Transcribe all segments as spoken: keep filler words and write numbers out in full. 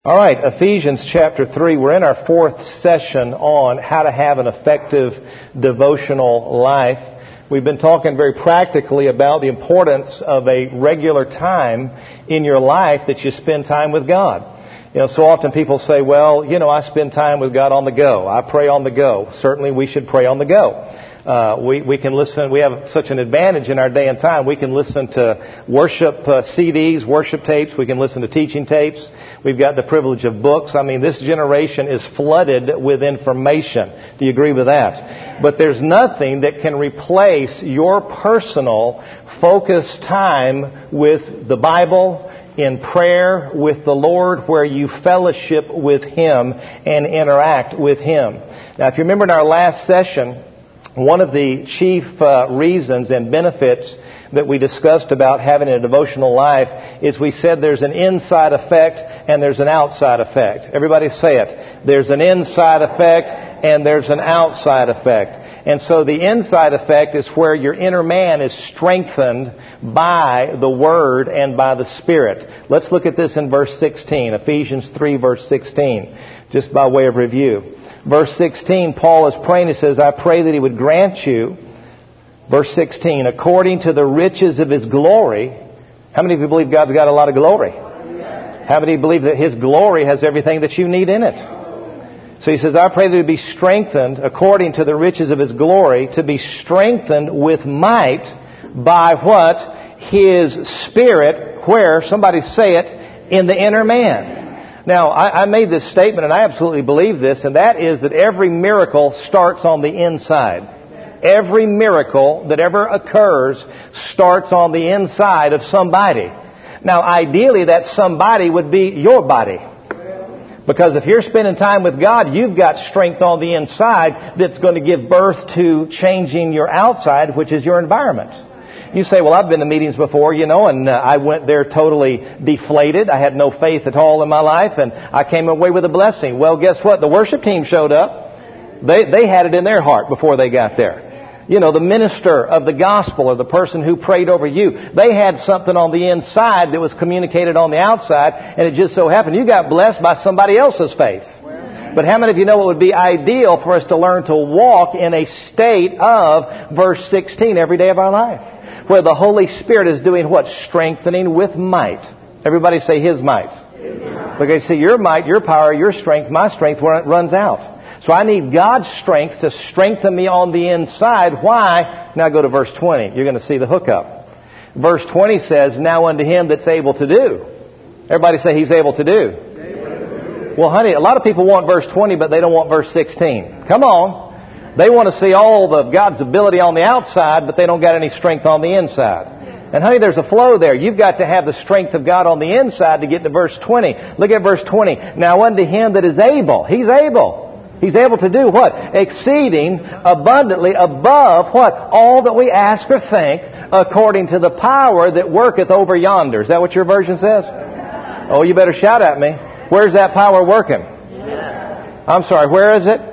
All right, Ephesians chapter three. We're in our fourth session on how to have an effective devotional life. We've been talking very practically about the importance of a regular time in your life that you spend time with God. You know, so often people say, well, you know, I spend time with God on the go. I pray on the go. Certainly we should pray on the go. Uh, we, we can listen, we have such an advantage in our day and time. We can listen to worship uh, C Ds, worship tapes. We can listen to teaching tapes. We've got the privilege of books. I mean, this generation is flooded with information. Do you agree with that? But there's nothing that can replace your personal, focused time with the Bible, in prayer with the Lord, where you fellowship with Him and interact with Him. Now, if you remember in our last session, one of the chief uh, reasons and benefits that we discussed about having a devotional life is we said there's an inside effect and there's an outside effect. Everybody say it. There's an inside effect and there's an outside effect. And so the inside effect is where your inner man is strengthened by the Word and by the Spirit. Let's look at this in verse sixteen, Ephesians three, verse sixteen, just by way of review. Verse sixteen, Paul is praying. He says, I pray that He would grant you, verse sixteen, according to the riches of His glory. How many of you believe God's got a lot of glory? How many believe that His glory has everything that you need in it? So he says, I pray that you be strengthened according to the riches of His glory, to be strengthened with might by what? His Spirit, where? Somebody say it, in the inner man. Now, I, I made this statement, and I absolutely believe this, and that is that every miracle starts on the inside. Every miracle that ever occurs starts on the inside of somebody. Now, ideally, that somebody would be your body. Because if you're spending time with God, you've got strength on the inside that's going to give birth to changing your outside, which is your environment. You say, well, I've been to meetings before, you know, and uh, I went there totally deflated. I had no faith at all in my life, and I came away with a blessing. Well, guess what? The worship team showed up. They, they had it in their heart before they got there. You know, the minister of the gospel or the person who prayed over you, they had something on the inside that was communicated on the outside, and it just so happened you got blessed by somebody else's faith. But how many of you know it would be ideal for us to learn to walk in a state of verse sixteen every day of our life, where the Holy Spirit is doing what? Strengthening with might. Everybody say His might. His might. Okay, see, your might, your power, your strength, my strength runs out. So I need God's strength to strengthen me on the inside. Why? Now go to verse twenty. You're going to see the hookup. Verse twenty says, now unto Him that's able to do. Everybody say He's able to do. Well, honey, a lot of people want verse twenty, but they don't want verse sixteen. Come on. They want to see all of God's ability on the outside, but they don't got any strength on the inside. And honey, there's a flow there. You've got to have the strength of God on the inside to get to verse twenty. Look at verse twenty. Now unto Him that is able. He's able. He's able to do what? Exceeding abundantly above what? All that we ask or think, according to the power that worketh over yonder. Is that what your version says? Oh, you better shout at me. Where's that power working? I'm sorry, where is it?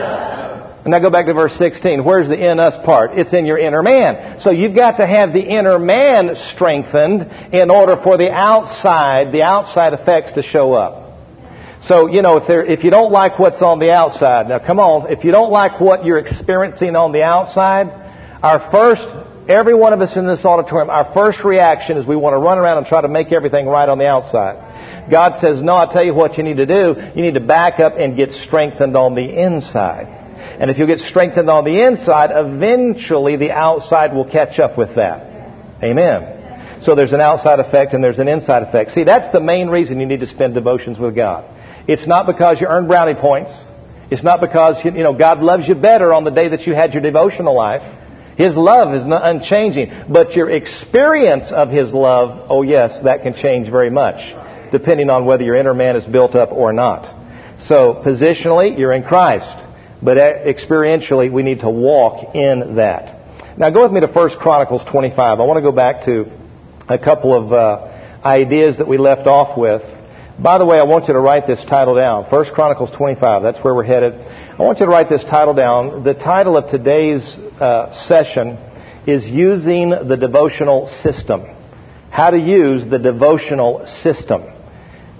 And now go back to verse sixteen. Where's the in us part? It's in your inner man. So you've got to have the inner man strengthened in order for the outside, the outside effects to show up. So, you know, if there, if you don't like what's on the outside, now come on, if you don't like what you're experiencing on the outside, our first, every one of us in this auditorium, our first reaction is we want to run around and try to make everything right on the outside. God says, no, I'll tell you what you need to do. You need to back up and get strengthened on the inside. And if you get strengthened on the inside, eventually the outside will catch up with that. Amen. So there's an outside effect and there's an inside effect. See, that's the main reason you need to spend devotions with God. It's not because you earn brownie points. It's not because, you know, God loves you better on the day that you had your devotional life. His love is not unchanging. But your experience of His love, oh yes, that can change very much, depending on whether your inner man is built up or not. So, positionally, you're in Christ. But experientially, we need to walk in that. Now, go with me to First Chronicles twenty-five. I want to go back to a couple of uh, ideas that we left off with. By the way, I want you to write this title down. First Chronicles twenty-five, that's where we're headed. I want you to write this title down. The title of today's uh, session is Using the Devotional System. How to use the devotional system.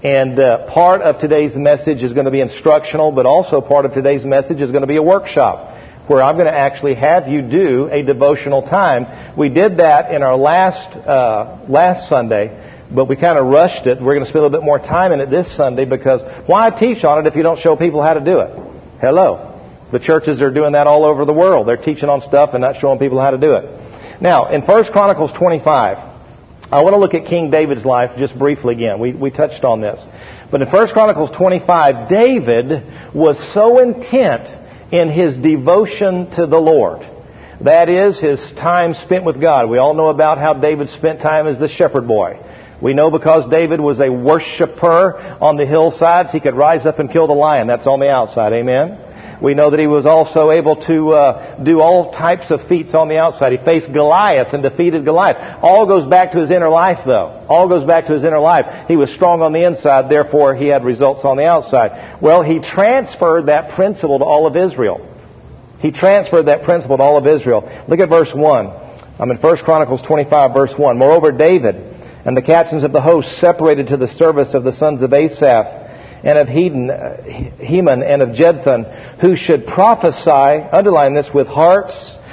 And uh, part of today's message is going to be instructional, but also part of today's message is going to be a workshop where I'm going to actually have you do a devotional time. We did that in our last uh, last Sunday, but we kind of rushed it. We're going to spend a little bit more time in it this Sunday because why teach on it if you don't show people how to do it? Hello. The churches are doing that all over the world. They're teaching on stuff and not showing people how to do it. Now, in First Chronicles twenty-five, I want to look at King David's life just briefly again. We, we touched on this. But in First Chronicles twenty-five, David was so intent in his devotion to the Lord. That is, his time spent with God. We all know about how David spent time as the shepherd boy. We know because David was a worshiper on the hillsides, he could rise up and kill the lion. That's on the outside. Amen? We know that he was also able to uh, do all types of feats on the outside. He faced Goliath and defeated Goliath. All goes back to his inner life, though. All goes back to his inner life. He was strong on the inside, therefore he had results on the outside. Well, he transferred that principle to all of Israel. He transferred that principle to all of Israel. Look at verse one. I'm in First Chronicles twenty-five, verse one. Moreover, David and the captains of the host separated to the service of the sons of Asaph, and of Hedon, uh, Heman, and of Jeduthun, who should prophesy, underline this, with harps,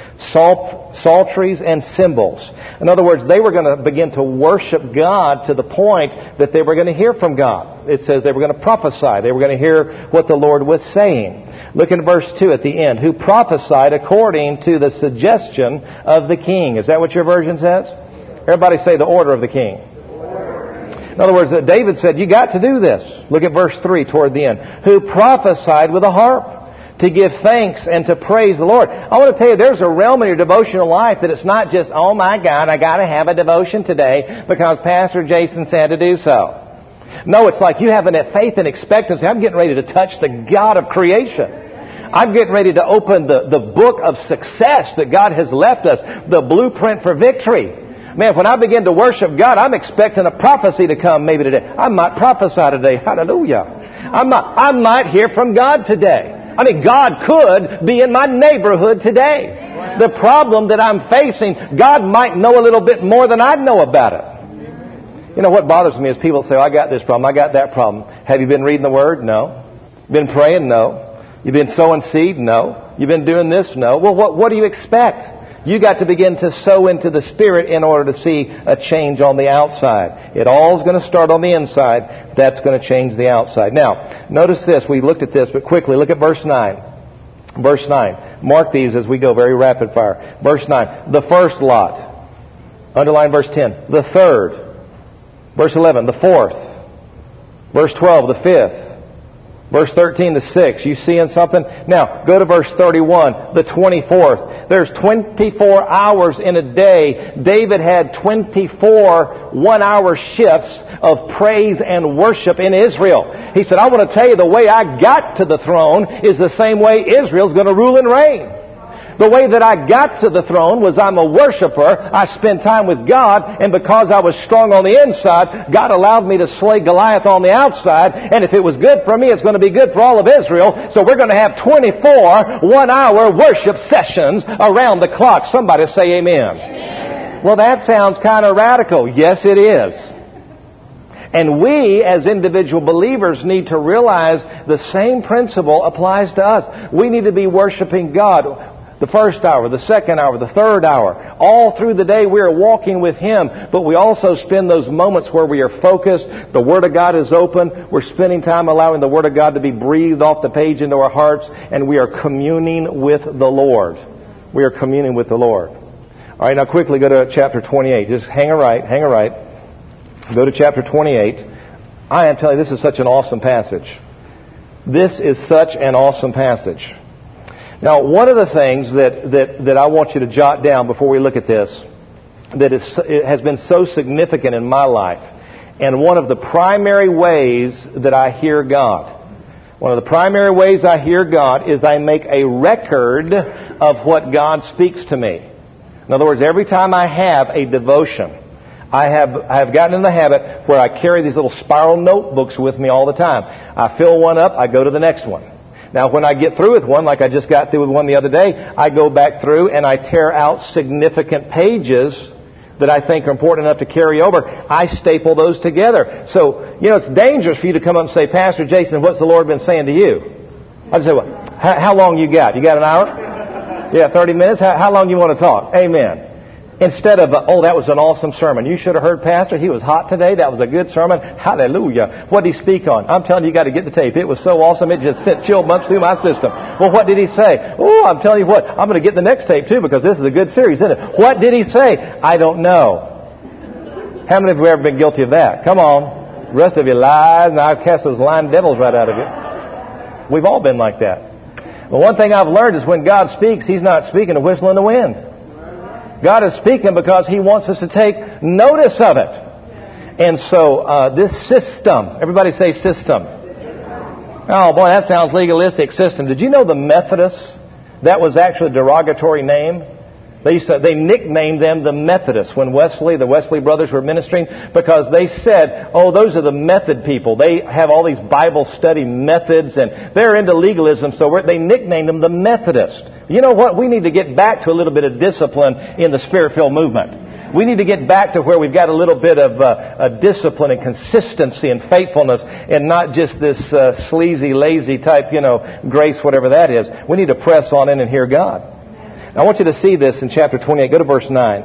psal- psalteries, and cymbals. In other words, they were going to begin to worship God to the point that they were going to hear from God. It says they were going to prophesy. They were going to hear what the Lord was saying. Look at verse two at the end. Who prophesied according to the suggestion of the king. Is that what your version says? Everybody say the order of the king. In other words, David said, you got to do this. Look at verse three toward the end. Who prophesied with a harp to give thanks and to praise the Lord. I want to tell you, there's a realm in your devotional life that it's not just, oh my God, I got to have a devotion today because Pastor Jason said to do so. No, it's like you have a faith and expectancy. I'm getting ready to touch the God of creation. I'm getting ready to open the, the book of success that God has left us, the blueprint for victory. Man, when I begin to worship God, I'm expecting a prophecy to come maybe today. I might prophesy today. Hallelujah. I might, I might hear from God today. I mean, God could be in my neighborhood today. The problem that I'm facing, God might know a little bit more than I know about it. You know, what bothers me is people say, oh, I got this problem, I got that problem. Have you been reading the Word? No. Been praying? No. You've been sowing seed? No. You've been doing this? No. Well, what, what do you expect? You got to begin to sow into the Spirit in order to see a change on the outside. It all is going to start on the inside. That's going to change the outside. Now, notice this. We looked at this, but quickly, look at verse nine. Verse nine. Mark these as we go very rapid fire. Verse nine. The first lot. Underline verse ten. The third. Verse eleven. The fourth. Verse twelve. The fifth. Verse thirteen, the sixth. You seeing something? Now, go to verse thirty-one, the twenty-fourth. There's twenty-four hours in a day. David had twenty-four one-hour shifts of praise and worship in Israel. He said, I want to tell you, the way I got to the throne is the same way Israel's going to rule and reign. The way that I got to the throne was I'm a worshiper. I spend time with God, and because I was strong on the inside, God allowed me to slay Goliath on the outside. And if it was good for me, it's going to be good for all of Israel. So we're going to have twenty-four one-hour worship sessions around the clock. Somebody say amen. Amen. Well, that sounds kind of radical. Yes, it is. And we, as individual believers, need to realize the same principle applies to us. We need to be worshiping God. The first hour, the second hour, the third hour. All through the day we are walking with Him. But we also spend those moments where we are focused. The Word of God is open. We're spending time allowing the Word of God to be breathed off the page into our hearts. And we are communing with the Lord. We are communing with the Lord. All right, now quickly go to chapter twenty-eight. Just hang a right, hang a right. Go to chapter twenty-eight. I am telling you, this is such an awesome passage. This is such an awesome passage. Now, one of the things that, that, that I want you to jot down before we look at this, that is, it has been so significant in my life, and one of the primary ways that I hear God, one of the primary ways I hear God is I make a record of what God speaks to me. In other words, every time I have a devotion, I have I have gotten in the habit where I carry these little spiral notebooks with me all the time. I fill one up, I go to the next one. Now, when I get through with one, like I just got through with one the other day, I go back through and I tear out significant pages that I think are important enough to carry over, I staple those together. So, you know, it's dangerous for you to come up and say, Pastor Jason, what's the Lord been saying to you? I'd say, well, how, how long you got? You got an hour? Yeah, thirty minutes? How, how long you want to talk? Amen. Instead of, oh, that was an awesome sermon. You should have heard Pastor. He was hot today. That was a good sermon. Hallelujah. What did he speak on? I'm telling you, you got to get the tape. It was so awesome. It just sent chill bumps through my system. Well, what did he say? Oh, I'm telling you what. I'm going to get the next tape too because this is a good series, isn't it? What did he say? I don't know. How many of you have ever been guilty of that? Come on. The rest of you lies, and I'll cast those lying devils right out of you. We've all been like that. But one thing I've learned is when God speaks, He's not speaking a whistle in the wind. God is speaking because He wants us to take notice of it. And so uh, this system, everybody say system. Oh boy, that sounds legalistic, system. Did you know the Methodists, that was actually a derogatory name? They used to, they nicknamed them the Methodists when Wesley, the Wesley brothers were ministering because they said, oh, those are the method people. They have all these Bible study methods and they're into legalism, so we're, they nicknamed them the Methodists. You know what? We need to get back to a little bit of discipline in the Spirit-filled movement. We need to get back to where we've got a little bit of uh, a discipline and consistency and faithfulness and not just this uh, sleazy, lazy type, you know, grace, whatever that is. We need to press on in and hear God. I want you to see this in chapter twenty-eight. Go to verse nine.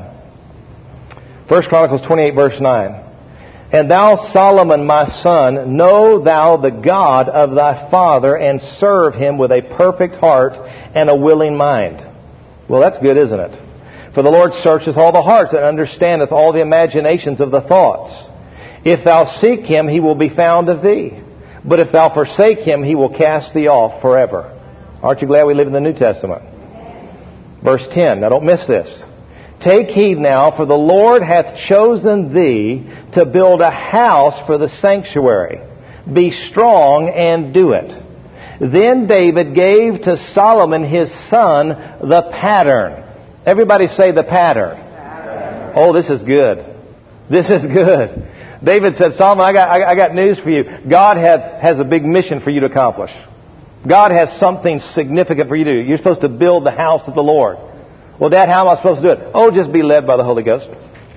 First Chronicles twenty-eight, verse nine. And thou, Solomon, my son, know thou the God of thy father, and serve Him with a perfect heart and a willing mind. Well, that's good, isn't it? For the Lord searcheth all the hearts, and understandeth all the imaginations of the thoughts. If thou seek Him, He will be found of thee. But if thou forsake Him, He will cast thee off forever. Aren't you glad we live in the New Testament? Verse ten. Now don't miss this. Take heed now, for the Lord hath chosen thee to build a house for the sanctuary. Be strong and do it. Then David gave to Solomon his son the pattern. Everybody say the pattern. pattern. Oh, this is good. This is good. David said, Solomon, I got, I got news for you. God have, has a big mission for you to accomplish. God has something significant for you to do. You're supposed to build the house of the Lord. Well, Dad, how am I supposed to do it? Oh, just be led by the Holy Ghost.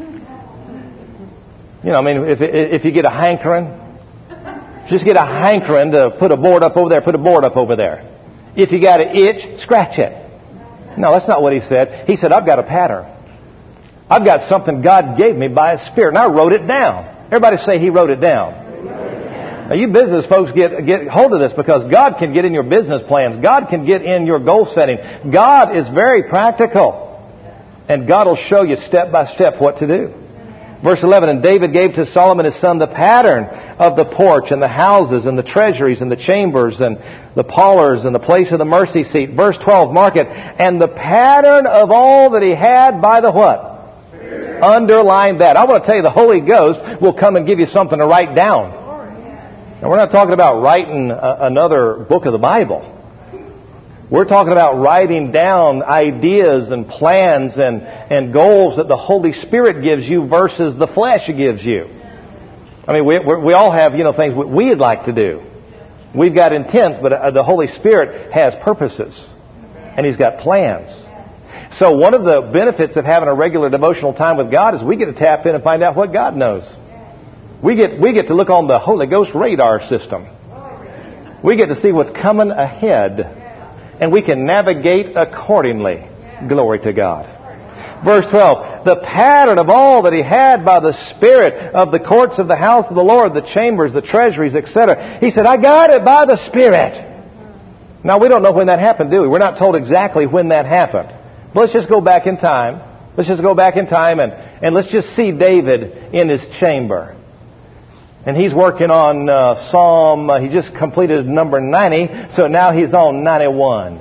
You know, I mean, if if you get a hankering, just get a hankering to put a board up over there, put a board up over there. If you got an itch, scratch it. No, that's not what he said. He said, I've got a pattern. I've got something God gave me by His Spirit, and I wrote it down. Everybody say He wrote it down. Now, you business folks, get get hold of this because God can get in your business plans. God can get in your goal setting. God is very practical. And God will show you step by step what to do. Verse eleven, and David gave to Solomon his son the pattern of the porch and the houses and the treasuries and the chambers and the parlors and the place of the mercy seat. Verse twelve, mark it. And the pattern of all that he had by the what? Spirit. Underline that. I want to tell you the Holy Ghost will come and give you something to write down. Now, we're not talking about writing a, another book of the Bible. We're talking about writing down ideas and plans and, and goals that the Holy Spirit gives you versus the flesh gives you. I mean, we, we all have, you know, things we'd like to do. We've got intents, but the Holy Spirit has purposes. And He's got plans. So one of the benefits of having a regular devotional time with God is we get to tap in and find out what God knows. We get we get to look on the Holy Ghost radar system. We get to see what's coming ahead, and we can navigate accordingly. Glory to God. Verse twelve, the pattern of all that he had by the Spirit of the courts of the house of the Lord, the chambers, the treasuries, et cetera. He said, I got it by the Spirit. Now, we don't know when that happened, do we? We're not told exactly when that happened. But let's just go back in time. Let's just go back in time and, and let's just see David in his chamber. And he's working on uh, Psalm, uh, he just completed number ninety, so now he's on ninety-one.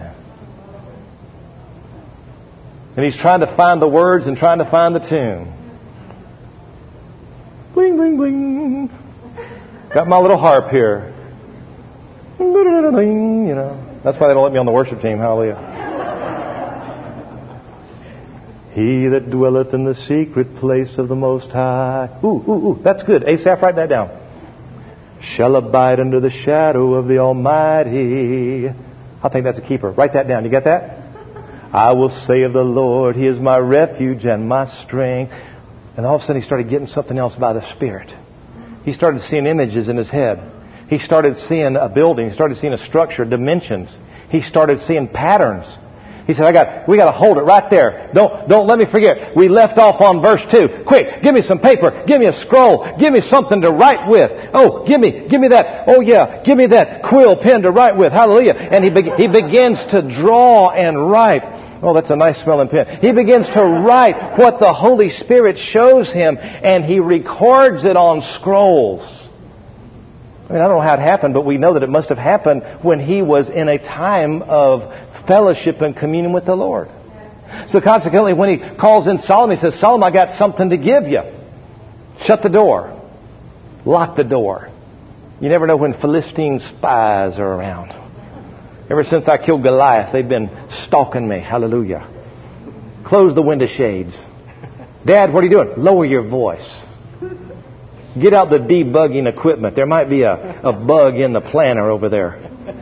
And he's trying to find the words and trying to find the tune. Bling, bling, bling. Got my little harp here. You know, that's why they don't let me on the worship team. Hallelujah. He that dwelleth in the secret place of the Most High. Ooh, ooh, ooh, that's good. Asaph, write that down. Shall abide under the shadow of the Almighty. I think that's a keeper. Write that down. You got that? I will say of the Lord, He is my refuge and my strength. And all of a sudden he started getting something else by the Spirit. He started seeing images in his head. He started seeing a building. He started seeing a structure, dimensions. He started seeing patterns. He said, I got, we got to hold it right there. Don't, don't let me forget. We left off on verse two. Quick, give me some paper. Give me a scroll. Give me something to write with. Oh, give me, give me that. Oh yeah, give me that quill pen to write with. Hallelujah. And he, be, he begins to draw and write. Oh, that's a nice smelling pen. He begins to write what the Holy Spirit shows him, and he records it on scrolls. I mean, I don't know how it happened, but we know that it must have happened when he was in a time of fellowship and communion with the Lord. So consequently, when he calls in Solomon, he says, Solomon, I got something to give you. Shut the door. Lock the door. You never know when Philistine spies are around. Ever since I killed Goliath, they've been stalking me. Hallelujah. Close the window shades. Dad, what are you doing? Lower your voice. Get out the debugging equipment. There might be a, a bug in the planner over there.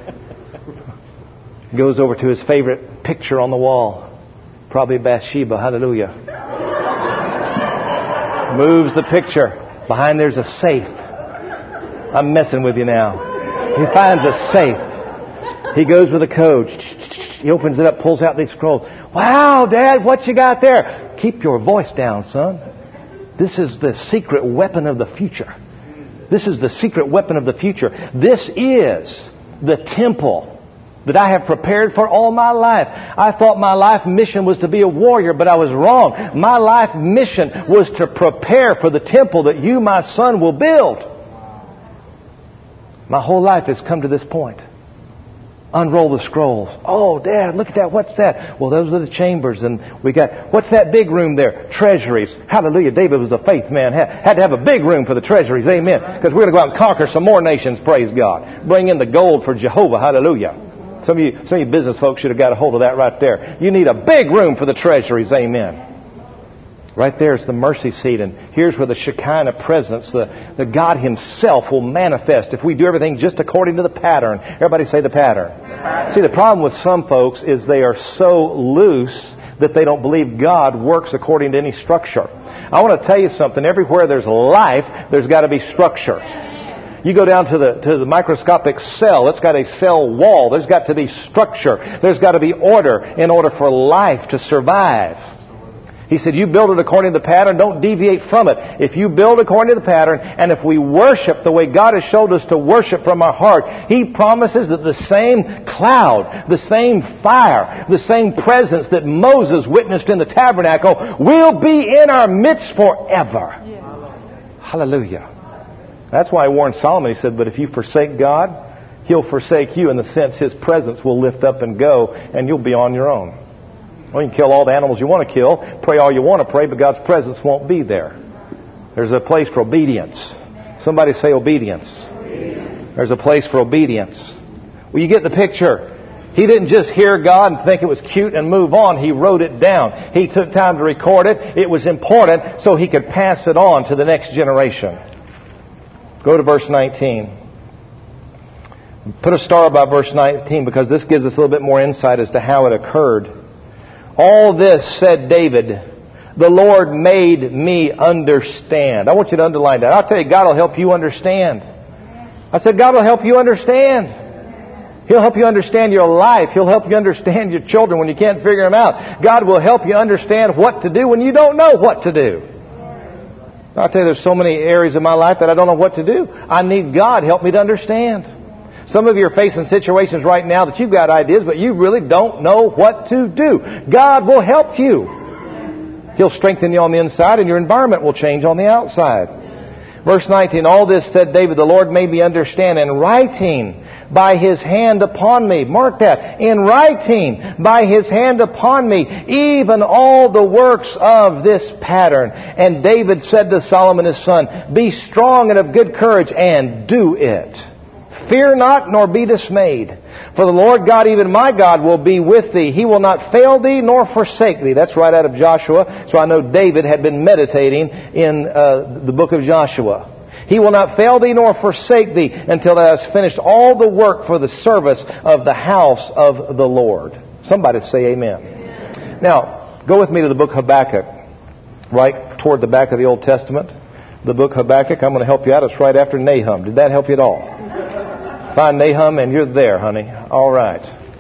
Goes over to his favorite picture on the wall. Probably Bathsheba. Hallelujah. Moves the picture. Behind there's a safe. I'm messing with you now. He finds a safe. He goes with a code. He opens it up, pulls out these scrolls. Wow, Dad, what you got there? Keep your voice down, son. This is the secret weapon of the future. This is the secret weapon of the future. This is the temple that I have prepared for all my life. I thought my life mission was to be a warrior, but I was wrong. My life mission was to prepare for the temple that you, my son, will build. My whole life has come to this point. Unroll the scrolls. Oh, Dad, look at that. What's that? Well, those are the chambers. And we got, what's that big room there? Treasuries. Hallelujah. David was a faith man. Had, had to have a big room for the treasuries. Amen. Because we're going to go out and conquer some more nations. Praise God. Bring in the gold for Jehovah. Hallelujah. Some of you, some of you business folks should have got a hold of that right there. You need a big room for the treasuries. Amen. Right there is the mercy seat, and here's where the Shekinah presence, the, the God Himself will manifest if we do everything just according to the pattern. Everybody say the pattern. The pattern. See, the problem with some folks is they are so loose that they don't believe God works according to any structure. I want to tell you something. Everywhere there's life, there's got to be structure. You go down to the to the microscopic cell, it's got a cell wall. There's got to be structure. There's got to be order in order for life to survive. He said, you build it according to the pattern, don't deviate from it. If you build according to the pattern, and if we worship the way God has showed us to worship from our heart, He promises that the same cloud, the same fire, the same presence that Moses witnessed in the tabernacle will be in our midst forever. Yeah. Hallelujah. That's why I warned Solomon. He said, but if you forsake God, He'll forsake you in the sense His presence will lift up and go, and you'll be on your own. Well, you can kill all the animals you want to kill, pray all you want to pray, but God's presence won't be there. There's a place for obedience. Somebody say obedience. Obedience. There's a place for obedience. Well, you get the picture. He didn't just hear God and think it was cute and move on. He wrote it down. He took time to record it. It was important so he could pass it on to the next generation. Go to verse nineteen. Put a star by verse nineteen because this gives us a little bit more insight as to how it occurred. All this, said David, the Lord made me understand. I want you to underline that. I'll tell you, God will help you understand. I said, God will help you understand. He'll help you understand your life. He'll help you understand your children when you can't figure them out. God will help you understand what to do when you don't know what to do. I'll tell you, there's so many areas of my life that I don't know what to do. I need God help me to understand. Some of you are facing situations right now that you've got ideas, but you really don't know what to do. God will help you. He'll strengthen you on the inside, and your environment will change on the outside. Verse nineteen, all this, said David, the Lord made me understand in writing by His hand upon me. Mark that. In writing by His hand upon me, even all the works of this pattern. And David said to Solomon his son, be strong and of good courage, and do it. Fear not, nor be dismayed. For the Lord God, even my God, will be with thee. He will not fail thee, nor forsake thee. That's right out of Joshua. So I know David had been meditating in uh, the book of Joshua. He will not fail thee, nor forsake thee, until thou hast finished all the work for the service of the house of the Lord. Somebody say amen. Amen. Now, go with me to the book of Habakkuk. right toward the back of the Old Testament. The book Habakkuk, I'm going to help you out. It's right after Nahum. Did that help you at all? Find Nahum and you're there, honey. All right.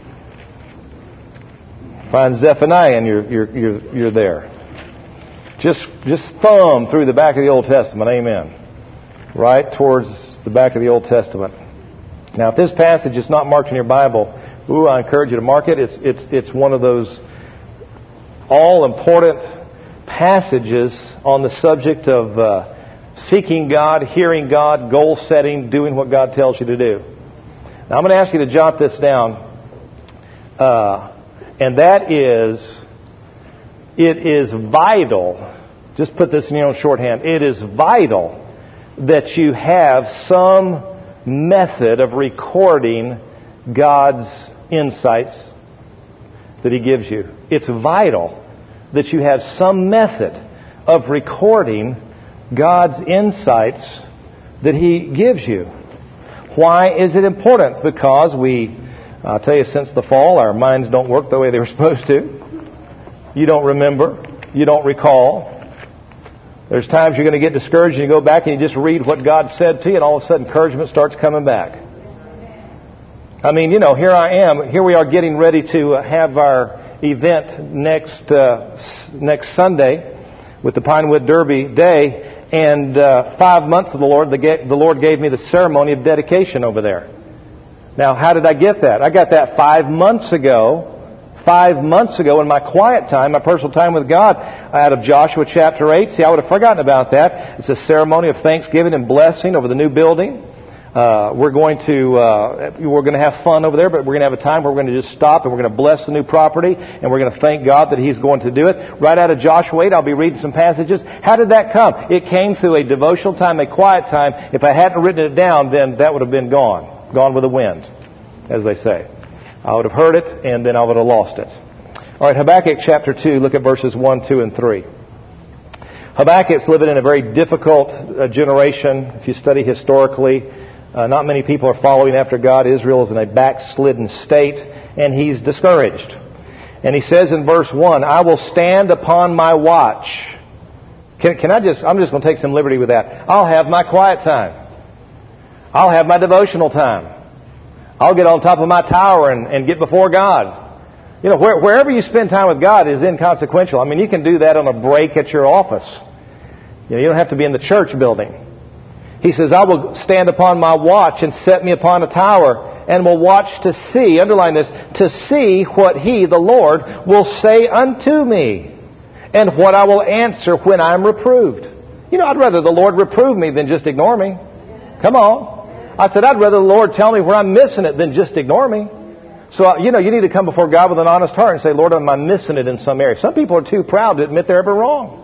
Find Zephaniah and you're you're you're you're there. Just just thumb through the back of the Old Testament. Amen. Right towards the back of the Old Testament. Now, if this passage is not marked in your Bible, ooh, I encourage you to mark it. It's it's it's one of those all important passages on the subject of uh, seeking God, hearing God, goal setting, doing what God tells you to do. Now, I'm going to ask you to jot this down, uh, and that is, it is vital. Just put this in your own shorthand. It is vital that you have some method of recording God's insights that He gives you. It's vital that you have some method of recording God's insights that He gives you. Why is it important? Because we, I'll tell you, since the fall, our minds don't work the way they were supposed to. You don't remember. You don't recall. There's times you're going to get discouraged and you go back and you just read what God said to you, and all of a sudden encouragement starts coming back. I mean, you know, here I am. Here we are getting ready to have our event next uh, next Sunday with the Pinewood Derby Day. And uh, five months of the Lord, the, the Lord gave me the ceremony of dedication over there. Now, how did I get that? I got that five months ago. Five months ago in my quiet time, my personal time with God, out of Joshua chapter eight. See, I would have forgotten about that. It's a ceremony of thanksgiving and blessing over the new building. Uh, we're going to uh, we're going to have fun over there, but we're going to have a time where we're going to just stop and we're going to bless the new property, and we're going to thank God that He's going to do it. Right out of Joshua eight, I'll be reading some passages. How did that come? It came through a devotional time, a quiet time. If I hadn't written it down, then that would have been gone, gone with the wind, as they say. I would have heard it, and then I would have lost it. All right, Habakkuk chapter two, look at verses one, two, and three. Habakkuk's living in a very difficult uh, generation. If you study historically, uh, not many people are following after God. Israel is in a backslidden state, and he's discouraged. And he says in verse one, I will stand upon my watch. Can, can I just, I'm just going to take some liberty with that. I'll have my quiet time. I'll have my devotional time. I'll get on top of my tower and, and get before God. You know, where, wherever you spend time with God is inconsequential. I mean, you can do that on a break at your office. You know, you don't have to be in the church building. He says, I will stand upon my watch and set me upon a tower and will watch to see, underline this, to see what He, the Lord, will say unto me and what I will answer when I'm reproved. You know, I'd rather the Lord reprove me than just ignore me. Come on. I said, I'd rather the Lord tell me where I'm missing it than just ignore me. So, you know, you need to come before God with an honest heart and say, Lord, am I missing it in some area? Some people are too proud to admit they're ever wrong.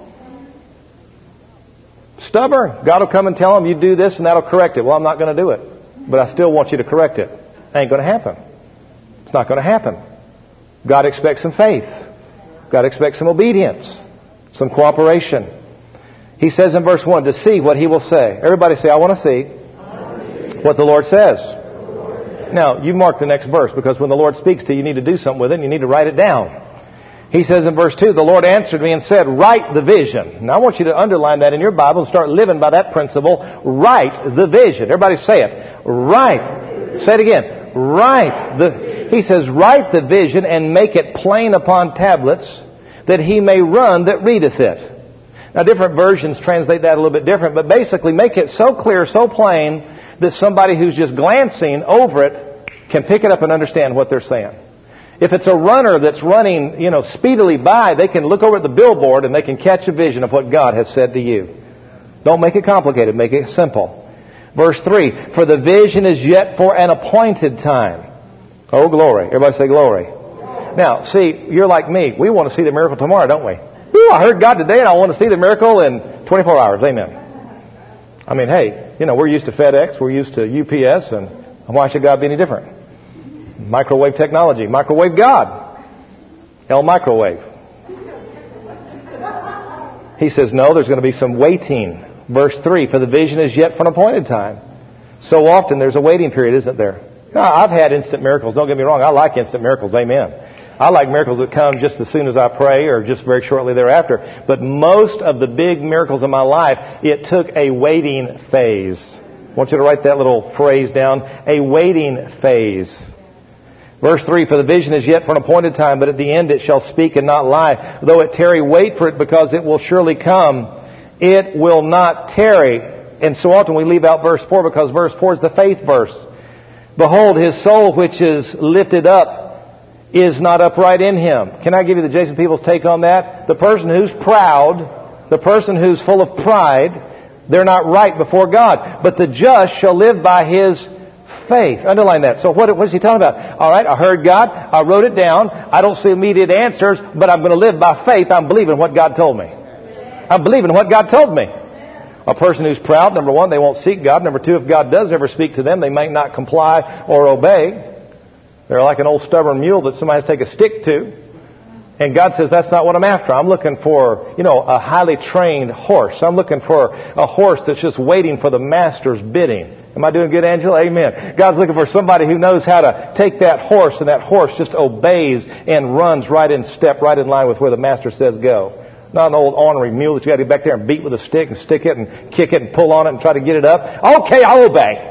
Stubborn. God will come and tell them, you do this and that'll correct it. Well, I'm not going to do it. But I still want you to correct it. Ain't going to happen. It's not going to happen. God expects some faith. God expects some obedience. Some cooperation. He says in verse one, to see what He will say. Everybody say, I want to see what the Lord says. Now, you mark the next verse, because when the Lord speaks to you, you need to do something with it, and you need to write it down. He says in verse two, the Lord answered me and said, write the vision. Now, I want you to underline that in your Bible and start living by that principle. Write the vision. Everybody say it. Write. Say it again. Write the... He says, write the vision and make it plain upon tablets, that he may run that readeth it. Now, different versions translate that a little bit different, but basically make it so clear, so plain, that somebody who's just glancing over it can pick it up and understand what they're saying. If it's a runner that's running, you know, speedily by, they can look over at the billboard and they can catch a vision of what God has said to you. Don't make it complicated. Make it simple. Verse three, for the vision is yet for an appointed time. Oh, glory. Everybody say glory. Now, see, you're like me. We want to see the miracle tomorrow, don't we? Ooh, I heard God today and I want to see the miracle in twenty-four hours. Amen. I mean, hey, you know, we're used to FedEx, we're used to U P S, and why should God be any different? Microwave technology. Microwave God. El Microwave. He says, no, there's going to be some waiting. Verse three, for the vision is yet for an appointed time. So often there's a waiting period, isn't there? Now, I've had instant miracles. Don't get me wrong. I like instant miracles. Amen. I like miracles that come just as soon as I pray or just very shortly thereafter. But most of the big miracles in my life, it took a waiting phase. I want you to write that little phrase down. A waiting phase. Verse three, for the vision is yet for an appointed time, but at the end it shall speak and not lie. Though it tarry, wait for it, because it will surely come. It will not tarry. And so often we leave out verse four, because verse four is the faith verse. Behold, his soul which is lifted up is not upright in him. Can I give you the Jason Peoples take on that? The person who's proud, the person who's full of pride, they're not right before God. But the just shall live by his faith. Underline that. So what, what is he talking about? All right, I heard God. I wrote it down. I don't see immediate answers, but I'm going to live by faith. I'm believing what God told me. I'm believing what God told me. A person who's proud, number one, they won't seek God. Number two, if God does ever speak to them, they might not comply or obey. They're like an old stubborn mule that somebody has to take a stick to. And God says, that's not what I'm after. I'm looking for, you know, a highly trained horse. I'm looking for a horse that's just waiting for the master's bidding. Am I doing good, Angela? Amen. God's looking for somebody who knows how to take that horse, and that horse just obeys and runs right in step, right in line with where the master says go. Not an old ornery mule that you got to get back there and beat with a stick and stick it and kick it and pull on it and try to get it up. Okay, I'll obey.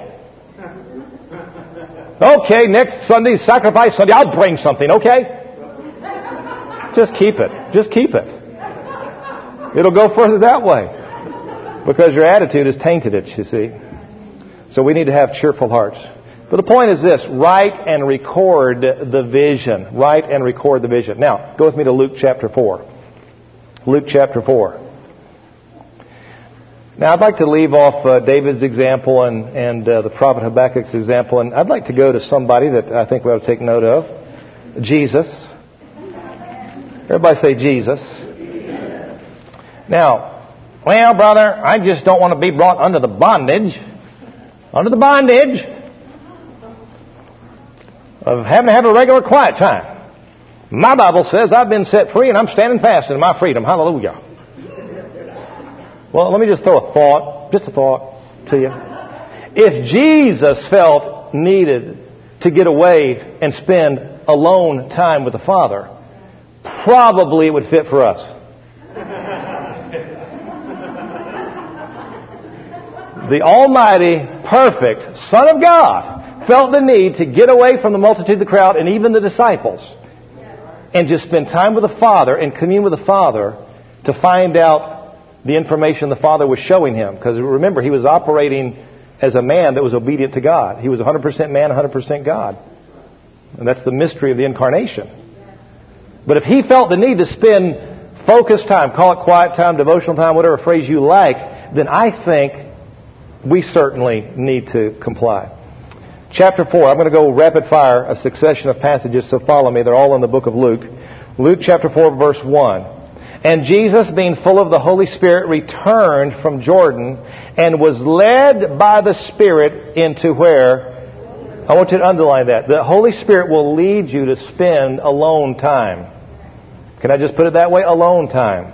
Okay, next Sunday, sacrifice Sunday, I'll bring something, okay? Just keep it. Just keep it. It'll go further that way. Because your attitude has tainted it, you see. So we need to have cheerful hearts. But the point is this, write and record the vision. Write and record the vision. Now, go with me to Luke chapter four. Luke chapter four. Now, I'd like to leave off uh, David's example and, and uh, the prophet Habakkuk's example, and I'd like to go to somebody that I think we ought to take note of. Jesus. Everybody say Jesus. Now, well, brother, I just don't want to be brought under the bondage, under the bondage of having to have a regular quiet time. My Bible says I've been set free and I'm standing fast in my freedom. Hallelujah. Well, let me just throw a thought, just a thought to you. If Jesus felt needed to get away and spend alone time with the Father, probably it would fit for us. The almighty, perfect Son of God felt the need to get away from the multitude of the crowd and even the disciples and just spend time with the Father and commune with the Father to find out the information the Father was showing him. Because remember, he was operating as a man that was obedient to God. He was one hundred percent man, one hundred percent God. And that's the mystery of the incarnation. But if he felt the need to spend focused time, call it quiet time, devotional time, whatever phrase you like, then I think we certainly need to comply. Chapter four, I'm going to go rapid fire, a succession of passages, so follow me. They're all in the book of Luke. Luke chapter four, verse one. And Jesus, being full of the Holy Spirit, returned from Jordan and was led by the Spirit into where? I want you to underline that. The Holy Spirit will lead you to spend alone time. Can I just put it that way? Alone time.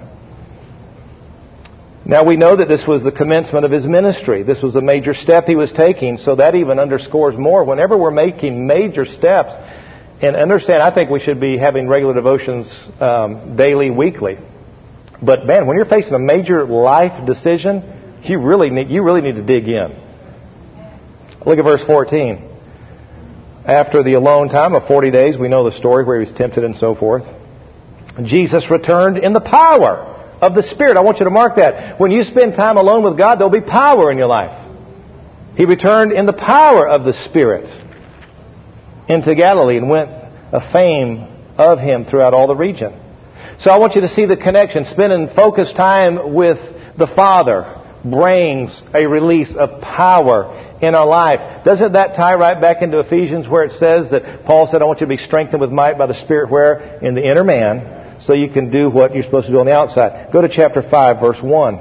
Now we know that this was the commencement of his ministry. This was a major step he was taking, so that even underscores more. Whenever we're making major steps, and understand, I think we should be having regular devotions um, daily, weekly. But man, when you're facing a major life decision, you really need, you really need to dig in. Look at verse fourteen. After the alone time of forty days, we know the story where he was tempted and so forth. Jesus returned in the power of the Spirit. I want you to mark that. When you spend time alone with God, there'll be power in your life. He returned in the power of the Spirit into Galilee and went a fame of him throughout all the region. So I want you to see the connection. Spending focused time with the Father brings a release of power in our life. Doesn't that tie right back into Ephesians where it says that Paul said, I want you to be strengthened with might by the Spirit where? In the inner man, so you can do what you're supposed to do on the outside. Go to chapter five, verse one.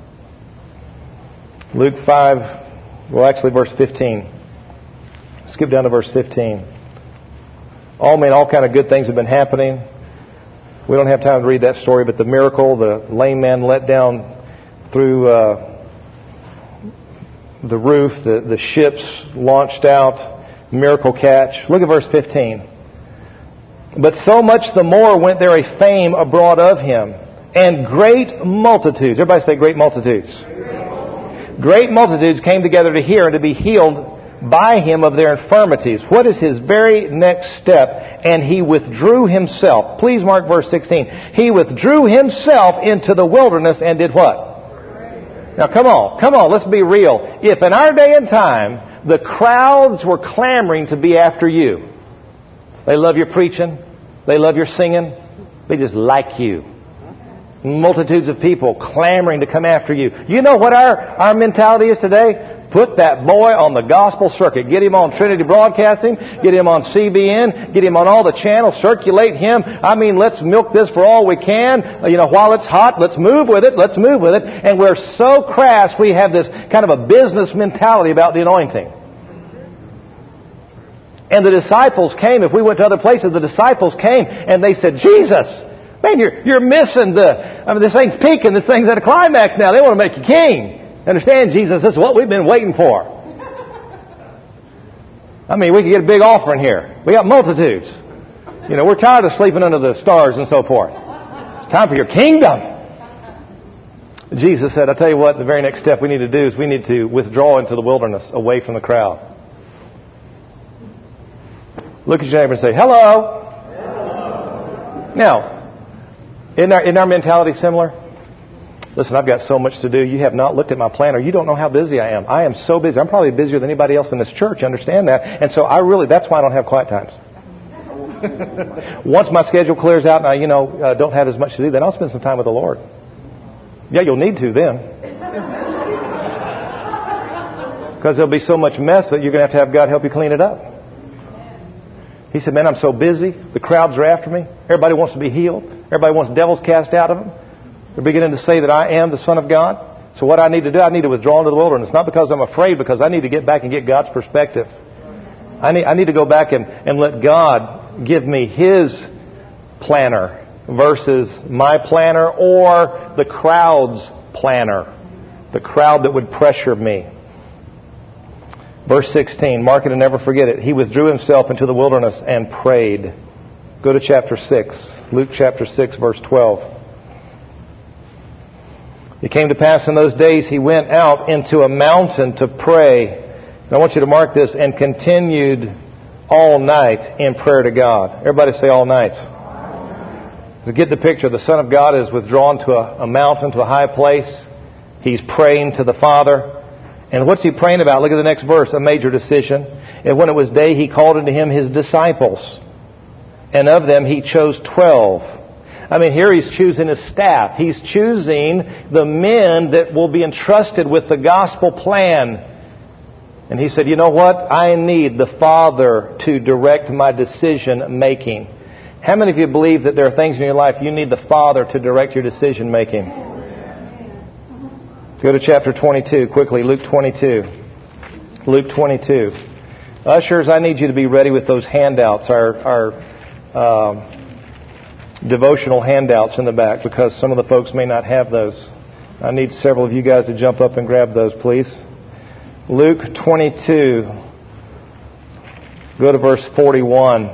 Luke five, well actually verse fifteen. Skip down to verse fifteen. All men, all kind of good things have been happening. We don't have time to read that story, but the miracle, the lame man let down through uh, the roof, the, the ships launched out, miracle catch. Look at verse fifteen. But so much the more went there a fame abroad of him. And great multitudes, everybody say great multitudes. Great multitudes came together to hear and to be healed by him of their infirmities. What is his very next step? And he withdrew himself. Please mark verse sixteen. He withdrew himself into the wilderness and did what? Now come on, come on, let's be real. If in our day and time the crowds were clamoring to be after you, they love your preaching, they love your singing, they just like you. Multitudes of people clamoring to come after you. You know what our, our mentality is today? Put that boy on the gospel circuit. Get him on Trinity Broadcasting. Get him on C B N. Get him on all the channels. Circulate him. I mean, let's milk this for all we can. You know, while it's hot, let's move with it. Let's move with it. And we're so crass, we have this kind of a business mentality about the anointing. And the disciples came. If we went to other places, the disciples came and they said, Jesus, man, you're, you're missing the, I mean, this thing's peaking. This thing's at a climax now. They want to make you king. Understand, Jesus, this is what we've been waiting for. I mean, we could get a big offering here. We got multitudes. You know, we're tired of sleeping under the stars and so forth. It's time for your kingdom. Jesus said, I tell you what, the very next step we need to do is we need to withdraw into the wilderness away from the crowd. Look at your neighbor and say, hello. Hello. Now, isn't our, isn't our mentality similar? Listen, I've got so much to do. You have not looked at my planner. You don't know how busy I am. I am so busy. I'm probably busier than anybody else in this church. You understand that? And so I really, that's why I don't have quiet times. Once my schedule clears out and I, you know, uh, don't have as much to do, then I'll spend some time with the Lord. Yeah, you'll need to then. Because there'll be so much mess that you're going to have to have God help you clean it up. He said, man, I'm so busy. The crowds are after me. Everybody wants to be healed. Everybody wants devils cast out of them. They're beginning to say that I am the Son of God. So what I need to do, I need to withdraw into the wilderness. Not because I'm afraid, because I need to get back and get God's perspective. I need, I need to go back and, and let God give me His planner versus my planner or the crowd's planner. The crowd that would pressure me. Verse sixteen, mark it and never forget it. He withdrew himself into the wilderness and prayed. Go to chapter six. Luke chapter six, verse twelve. It came to pass in those days he went out into a mountain to pray. And I want you to mark this, and continued all night in prayer to God. Everybody say all night. To get the picture, the Son of God is withdrawn to a, a mountain, to a high place. He's praying to the Father. And what's he praying about? Look at the next verse, a major decision. And when it was day, he called unto him his disciples. And of them he chose twelve. I mean, here he's choosing his staff. He's choosing the men that will be entrusted with the gospel plan. And he said, you know what? I need the Father to direct my decision making. How many of you believe that there are things in your life you need the Father to direct your decision making? Go to chapter twenty-two quickly. Luke twenty-two. Luke twenty-two. Ushers, I need you to be ready with those handouts, our, our uh, devotional handouts in the back, because some of the folks may not have those. I need several of you guys to jump up and grab those, please. Luke twenty-two. Go to verse forty-one.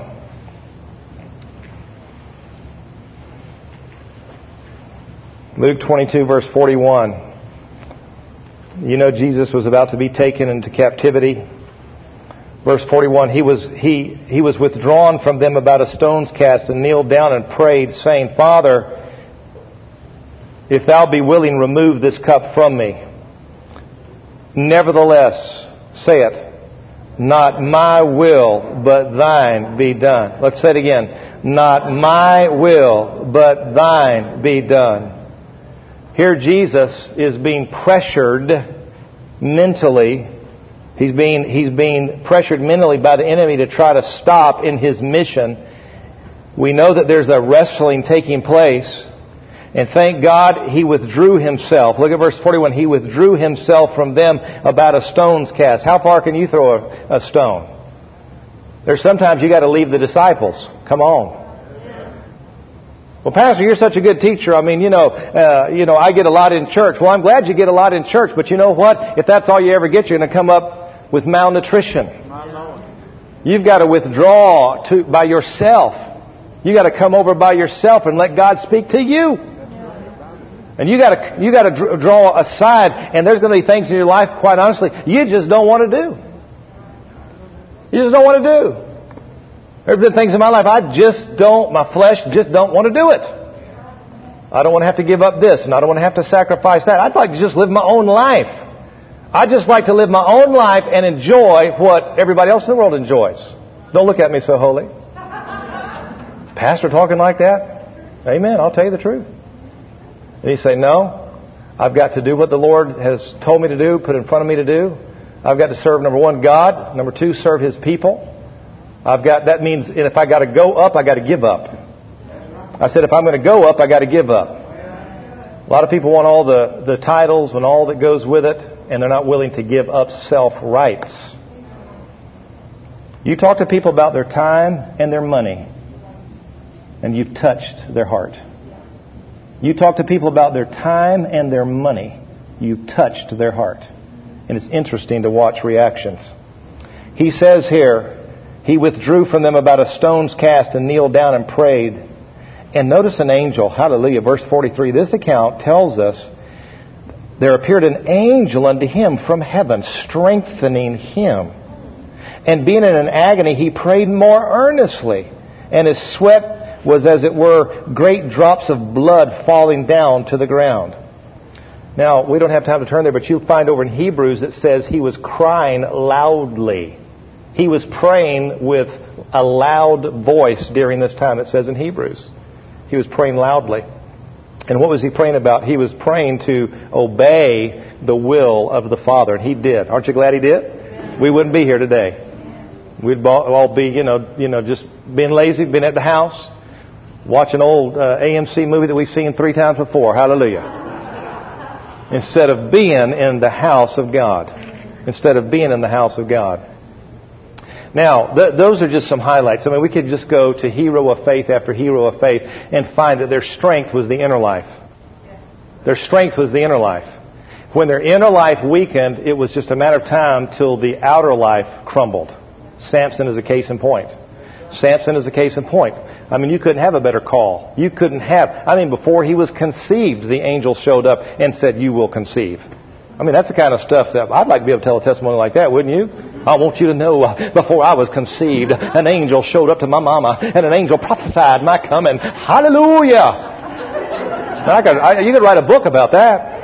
Luke twenty-two, verse forty-one. You know Jesus was about to be taken into captivity. Verse forty-one, he was he he was withdrawn from them about a stone's cast, and kneeled down and prayed, saying, Father, if thou be willing, remove this cup from me. Nevertheless, say it, not my will, but thine be done. Let's say it again. Not my will, but thine be done. Here Jesus is being pressured mentally. He's being, he's being pressured mentally by the enemy to try to stop in his mission. We know that there's a wrestling taking place. And thank God he withdrew himself. Look at verse forty-one. He withdrew himself from them about a stone's cast. How far can you throw a, a stone? There's sometimes you got to leave the disciples. Come on. Well, Pastor, you're such a good teacher. I mean, you know, uh, you know, I get a lot in church. Well, I'm glad you get a lot in church, but you know what? If that's all you ever get, you're going to come up with malnutrition. You've got to withdraw to by yourself. You got to come over by yourself and let God speak to you. And you got to you got to draw aside, and there's going to be things in your life, quite honestly, you just don't want to do. You just don't want to do. There's been things in my life I just don't, my flesh just don't want to do it. I don't want to have to give up this, and I don't want to have to sacrifice that. I'd like to just live my own life. I just like to live my own life and enjoy what everybody else in the world enjoys. Don't look at me so holy. Pastor talking like that? Amen. I'll tell you the truth. And you say, no, I've got to do what the Lord has told me to do, put in front of me to do. I've got to serve, number one, God. Number two, serve His people. I've got, that means if I got to go up, I got to give up. I said, if I'm going to go up, I got to give up. A lot of people want all the, the titles and all that goes with it, and they're not willing to give up self-rights. You talk to people about their time and their money, and you've touched their heart. You talk to people about their time and their money, you've touched their heart. And it's interesting to watch reactions. He says here, he withdrew from them about a stone's cast and kneeled down and prayed. And notice an angel, hallelujah, verse forty-three. This account tells us there appeared an angel unto him from heaven, strengthening him. And being in an agony, he prayed more earnestly. And his sweat was, as it were, great drops of blood falling down to the ground. Now, we don't have time to turn there, but you'll find over in Hebrews it says he was crying loudly. He was praying with a loud voice during this time, it says in Hebrews. He was praying loudly. And what was he praying about? He was praying to obey the will of the Father. And he did. Aren't you glad he did? We wouldn't be here today. We'd all be, you know, you know, just being lazy, being at the house, watching an old uh, A M C movie that we've seen three times before. Hallelujah. Instead of being in the house of God. Instead of being in the house of God. Now, th- those are just some highlights. I mean, we could just go to hero of faith after hero of faith and find that their strength was the inner life. Their strength was the inner life. When their inner life weakened, it was just a matter of time till the outer life crumbled. Samson is a case in point. Samson is a case in point. I mean, you couldn't have a better call. You couldn't have... I mean, before he was conceived, the angel showed up and said, you will conceive. I mean, that's the kind of stuff that... I'd like to be able to tell a testimony like that, wouldn't you? I want you to know, uh, before I was conceived, an angel showed up to my mama, and an angel prophesied my coming. Hallelujah! I could, I, you could write a book about that.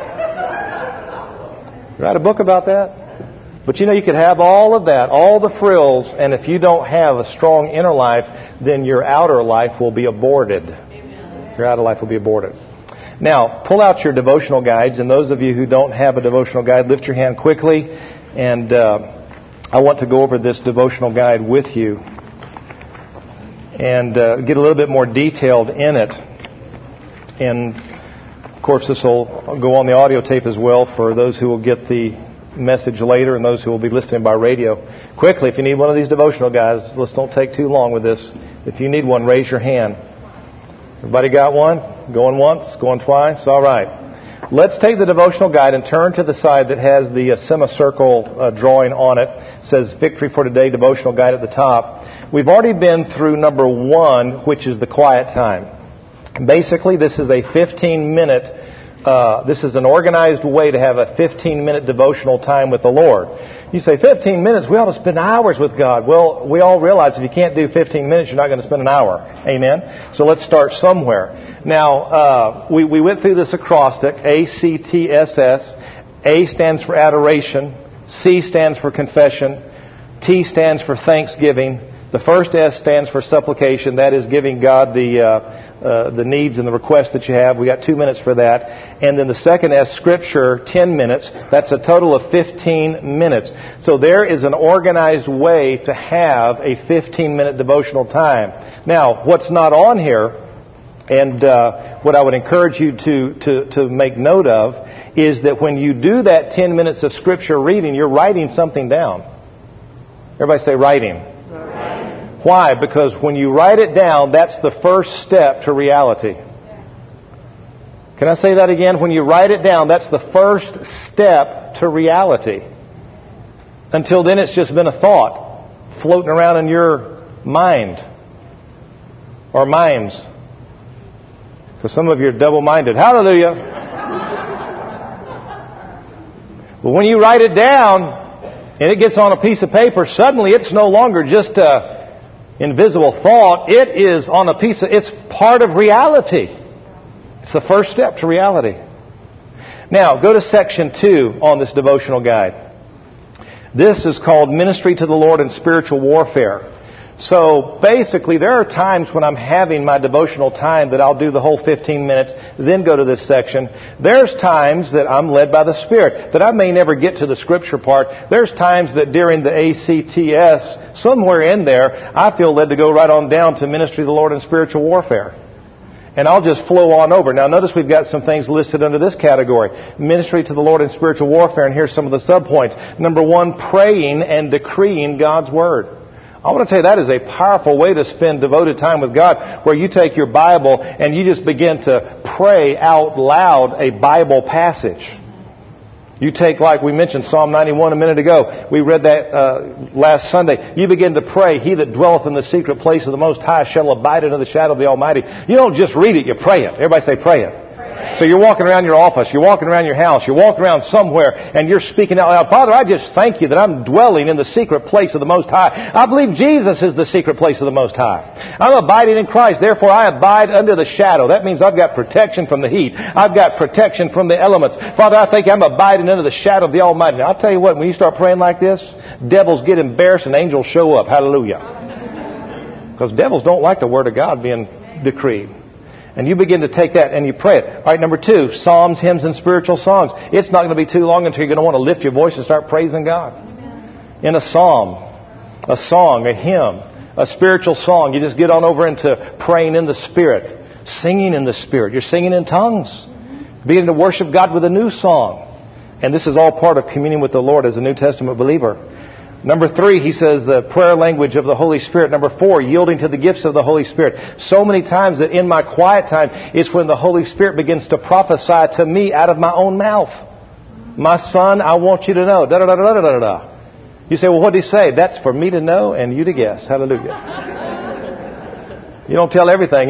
Write a book about that. But you know, you could have all of that, all the frills, and if you don't have a strong inner life, then your outer life will be aborted. Your outer life will be aborted. Now, pull out your devotional guides, and those of you who don't have a devotional guide, lift your hand quickly, and uh, I want to go over this devotional guide with you and uh, get a little bit more detailed in it. And, of course, this will go on the audio tape as well for those who will get the message later and those who will be listening by radio. Quickly, if you need one of these devotional guides, let's don't take too long with this. If you need one, raise your hand. Everybody got one? Going once? Going twice? All right. Let's take the devotional guide and turn to the side that has the uh, semicircle uh, drawing on it. It says Victory for Today devotional guide at the top. We've already been through number one, which is the quiet time. Basically, this is a fifteen minute Uh, this is an organized way to have a fifteen minute devotional time with the Lord. You say, fifteen minutes? We ought to spend hours with God. Well, we all realize if you can't do fifteen minutes, you're not going to spend an hour. Amen? So let's start somewhere. Now, uh, we, we went through this acrostic, A C T S S. A stands for adoration. C stands for confession. T stands for thanksgiving. The first S stands for supplication. That is giving God the... Uh, Uh, the needs and the requests that you have. We got two minutes for that. And then the second S, Scripture, ten minutes. That's a total of fifteen minutes. So there is an organized way to have a fifteen minute devotional time. Now, what's not on here, and uh, what I would encourage you to, to, to make note of, is that when you do that ten minutes of Scripture reading, you're writing something down. Everybody say writing. Why? Because when you write it down, that's the first step to reality. Can I say that again? When you write it down, that's the first step to reality. Until then, it's just been a thought floating around in your mind. or mimes? So some of you are double-minded. Hallelujah. But when you write it down and it gets on a piece of paper, suddenly it's no longer just a invisible thought. It is on a piece of, it's part of reality. It's the first step to reality. Now, go to section two on this devotional guide. This is called Ministry to the Lord and Spiritual Warfare. So basically, there are times when I'm having my devotional time that I'll do the whole fifteen minutes, then go to this section. There's times that I'm led by the Spirit, that I may never get to the Scripture part. There's times that during the A C T S, somewhere in there, I feel led to go right on down to Ministry to the Lord and Spiritual Warfare. And I'll just flow on over. Now notice we've got some things listed under this category. Ministry to the Lord and Spiritual Warfare, and here's some of the subpoints. Number one, praying and decreeing God's Word. I want to tell you that is a powerful way to spend devoted time with God, where you take your Bible and you just begin to pray out loud a Bible passage. You take, like we mentioned, Psalm ninety-one a minute ago. We read that uh, last Sunday. You begin to pray, He that dwelleth in the secret place of the Most High shall abide under the shadow of the Almighty. You don't just read it, you pray it. Everybody say pray it. So you're walking around your office, you're walking around your house, you're walking around somewhere, and you're speaking out loud, Father, I just thank you that I'm dwelling in the secret place of the Most High. I believe Jesus is the secret place of the Most High. I'm abiding in Christ, therefore I abide under the shadow. That means I've got protection from the heat. I've got protection from the elements. Father, I think I'm abiding under the shadow of the Almighty. Now, I'll tell you what, when you start praying like this, devils get embarrassed and angels show up. Hallelujah. Because devils don't like the Word of God being decreed. And you begin to take that and you pray it. All right, number two, psalms, hymns, and spiritual songs. It's not going to be too long until you're going to want to lift your voice and start praising God. In a psalm, a song, a hymn, a spiritual song, you just get on over into praying in the Spirit, singing in the Spirit. You're singing in tongues, beginning to worship God with a new song. And this is all part of communion with the Lord as a New Testament believer. Number three, he says the prayer language of the Holy Spirit. Number four, yielding to the gifts of the Holy Spirit. So many times that in my quiet time, it's when the Holy Spirit begins to prophesy to me out of my own mouth. My son, I want you to know. Da da da da da da da. You say, well, what did he say? That's for me to know and you to guess. Hallelujah. You don't tell everything,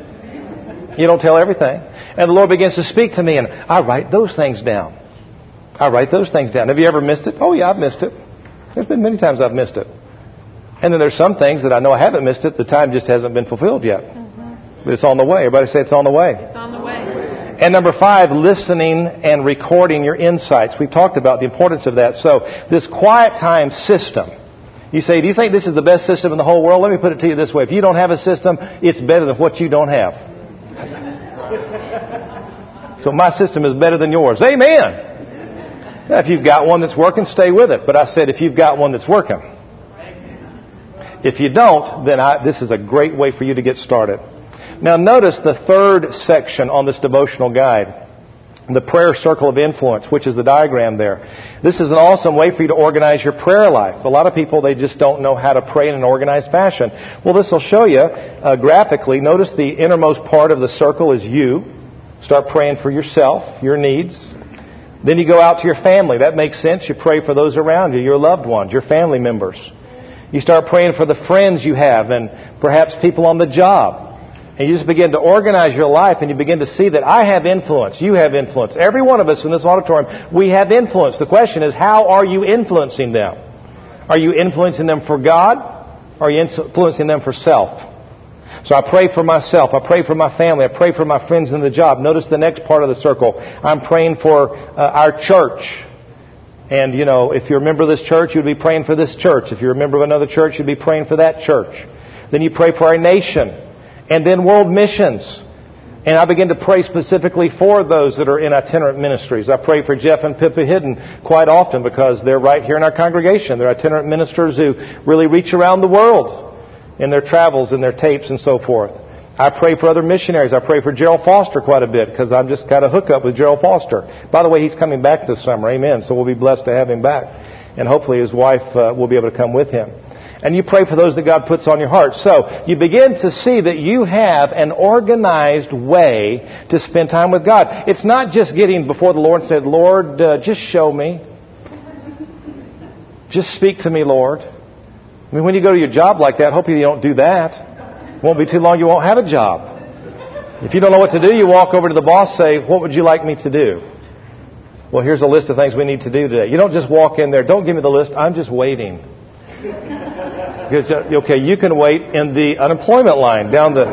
amen? You don't tell everything. And the Lord begins to speak to me, and I write those things down. I write those things down. Have you ever missed it? Oh, yeah, I've missed it. There's been many times I've missed it. And then there's some things that I know I haven't missed it. The time just hasn't been fulfilled yet. Mm-hmm. But it's on the way. Everybody say it's on the way. It's on the way. And number five, listening and recording your insights. We've talked about the importance of that. So this quiet time system. You say, do you think this is the best system in the whole world? Let me put it to you this way. If you don't have a system, it's better than what you don't have. So my system is better than yours. Amen. Now, if you've got one that's working, stay with it. But I said if you've got one that's working. If you don't, then I, this is a great way for you to get started. Now notice the third section on this devotional guide. The prayer circle of influence, which is the diagram there. This is an awesome way for you to organize your prayer life. A lot of people, they just don't know how to pray in an organized fashion. Well, this will show you uh, graphically. Notice the innermost part of the circle is you. Start praying for yourself, your needs. Then you go out to your family. That makes sense. You pray for those around you, your loved ones, your family members. You start praying for the friends you have and perhaps people on the job. And you just begin to organize your life, and you begin to see that I have influence. You have influence. Every one of us in this auditorium, we have influence. The question is, how are you influencing them? Are you influencing them for God? Or are you influencing them for self? So I pray for myself. I pray for my family. I pray for my friends in the job. Notice the next part of the circle. I'm praying for uh, our church. And, you know, if you're a member of this church, you'd be praying for this church. If you're a member of another church, you'd be praying for that church. Then you pray for our nation. And then world missions. And I begin to pray specifically for those that are in itinerant ministries. I pray for Jeff and Pippa Hidden quite often because they're right here in our congregation. They're itinerant ministers who really reach around the world in their travels and their tapes and so forth. I pray for other missionaries. I pray for Gerald Foster quite a bit because I'm just kind of hooked up with Gerald Foster. By the way, he's coming back this summer. Amen. So we'll be blessed to have him back. And hopefully his wife uh, will be able to come with him. And you pray for those that God puts on your heart. So you begin to see that you have an organized way to spend time with God. It's not just getting before the Lord and saying, Lord, uh, just show me. Just speak to me, Lord. I mean, when you go to your job like that, hopefully you don't do that. Won't be too long, you won't have a job. If you don't know what to do, you walk over to the boss, say, what would you like me to do? Well, here's a list of things we need to do today. You don't just walk in there, don't give me the list, I'm just waiting. Because, okay, you can wait in the unemployment line down the,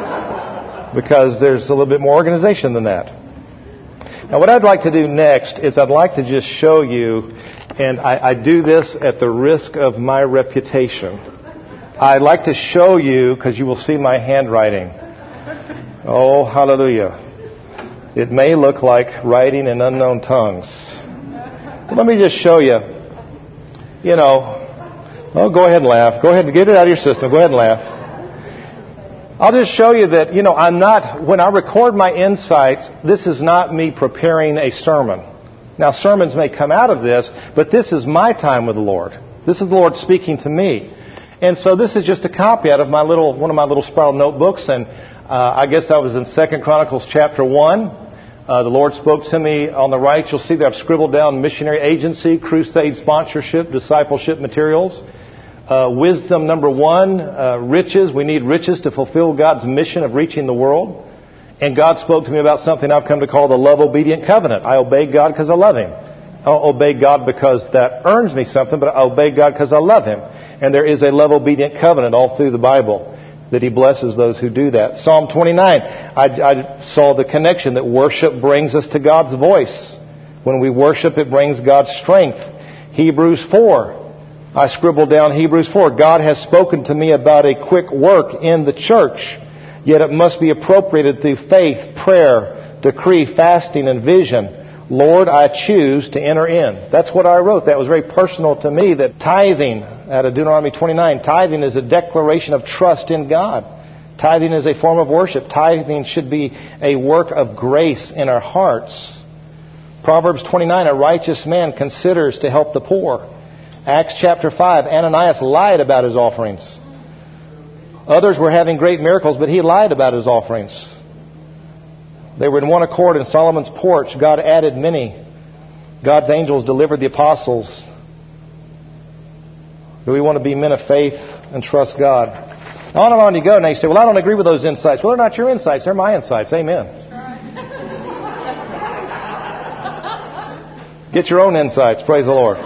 because there's a little bit more organization than that. Now, what I'd like to do next is I'd like to just show you, and I, I do this at the risk of my reputation. I'd like to show you, because you will see my handwriting. Oh, hallelujah. It may look like writing in unknown tongues. But let me just show you. You know, oh, go ahead and laugh. Go ahead and get it out of your system. Go ahead and laugh. I'll just show you that, you know, I'm not, when I record my insights, this is not me preparing a sermon. Now, sermons may come out of this, but this is my time with the Lord. This is the Lord speaking to me. And so this is just a copy out of my little, one of my little spiral notebooks, and Uh, I guess I was in Second Chronicles chapter one. Uh, the Lord spoke to me on the right. You'll see that I've scribbled down missionary agency, crusade sponsorship, discipleship materials. Uh, wisdom number one, uh, riches. We need riches to fulfill God's mission of reaching the world. And God spoke to me about something I've come to call the love-obedient covenant. I obey God because I love Him. I don't obey God because that earns me something, but I obey God because I love Him. And there is a love-obedient covenant all through the Bible, that He blesses those who do that. Psalm twenty-nine, I, I saw the connection that worship brings us to God's voice. When we worship, it brings God's strength. Hebrews four, I scribbled down Hebrews four. God has spoken to me about a quick work in the church, yet it must be appropriated through faith, prayer, decree, fasting, and vision. Lord, I choose to enter in. That's what I wrote. That was very personal to me, that tithing, out of Deuteronomy twenty-nine, tithing is a declaration of trust in God. Tithing is a form of worship. Tithing should be a work of grace in our hearts. Proverbs twenty-nine, a righteous man considers to help the poor. Acts chapter five, Ananias lied about his offerings. Others were having great miracles, but he lied about his offerings. They were in one accord in Solomon's porch. God added many. God's angels delivered the apostles. Do we want to be men of faith and trust God? On and on you go. Now you say, well, I don't agree with those insights. Well, they're not your insights. They're my insights. Amen. Get your own insights. Praise the Lord.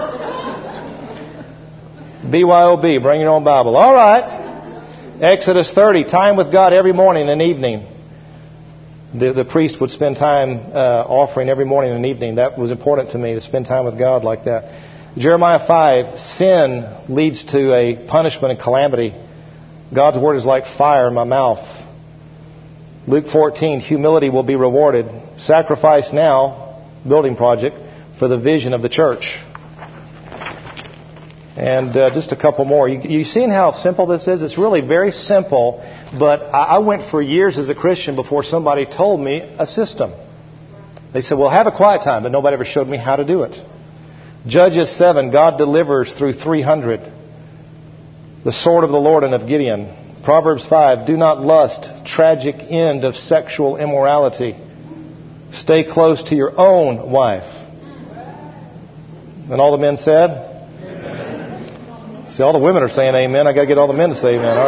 B Y O B. Bring your own Bible. All right. Exodus thirty. Time with God every morning and evening. The, the priest would spend time uh, offering every morning and evening. That was important to me, to spend time with God like that. Jeremiah five, sin leads to a punishment and calamity. God's word is like fire in my mouth. Luke fourteen, humility will be rewarded. Sacrifice now, building project, for the vision of the church. And uh, just a couple more. You, you seen how simple this is? It's really very simple, but I, I went for years as a Christian before somebody told me a system. They said, well, have a quiet time, but nobody ever showed me how to do it. Judges seven, God delivers through three hundred. The sword of the Lord and of Gideon. Proverbs five, do not lust, tragic end of sexual immorality. Stay close to your own wife. And all the men said? Amen. See, all the women are saying amen. I got to get all the men to say amen, all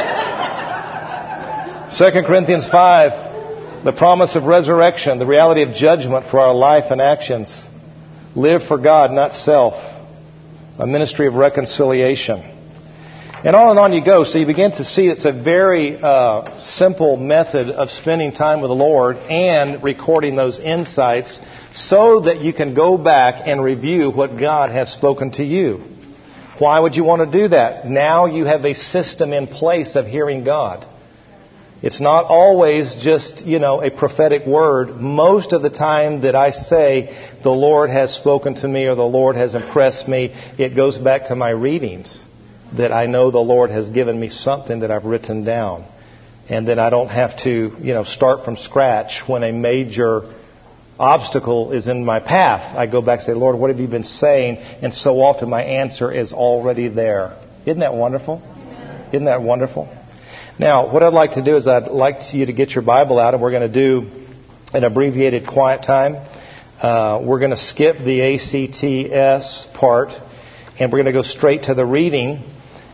right? Second Corinthians five, the promise of resurrection, the reality of judgment for our life and actions. Live for God, not self. A ministry of reconciliation. And on and on you go. So you begin to see it's a very uh, simple method of spending time with the Lord and recording those insights so that you can go back and review what God has spoken to you. Why would you want to do that? Now you have a system in place of hearing God. It's not always just, you know, a prophetic word. Most of the time that I say the Lord has spoken to me or the Lord has impressed me, it goes back to my readings. That I know the Lord has given me something that I've written down. And that I don't have to, you know, start from scratch when a major obstacle is in my path. I go back and say, Lord, what have you been saying? And so often my answer is already there. Isn't that wonderful? Isn't that wonderful? Now, what I'd like to do is I'd like you to get your Bible out, and we're going to do an abbreviated quiet time. Uh, we're going to skip the A C T S part, and we're going to go straight to the reading.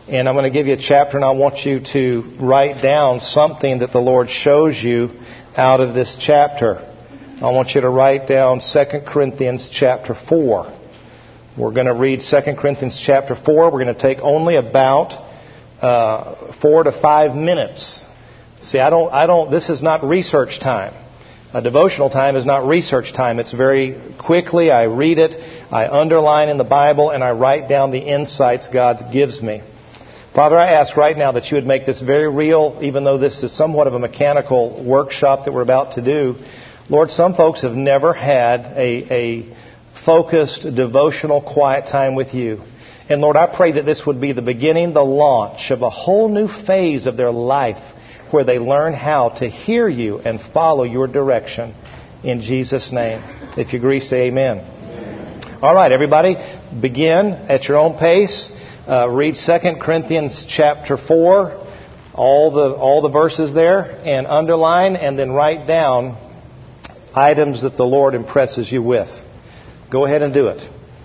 And I'm going to give you a chapter, and I want you to write down something that the Lord shows you out of this chapter. I want you to write down Second Corinthians chapter four. We're going to read Second Corinthians chapter four. We're going to take only about uh, four to five minutes. See, I don't, I don't, this is not research time. A devotional time is not research time. It's very quickly, I read it, I underline in the Bible, and I write down the insights God gives me. Father, I ask right now that you would make this very real, even though this is somewhat of a mechanical workshop that we're about to do. Lord, some folks have never had a, a focused, devotional, quiet time with you. And Lord, I pray that this would be the beginning, the launch of a whole new phase of their life, where they learn how to hear you and follow your direction. In Jesus' name. If you agree, say amen. Amen. All right, everybody, begin at your own pace. Uh, read Second Corinthians chapter four, all the all the verses there, and underline, and then write down items that the Lord impresses you with. Go ahead and do it.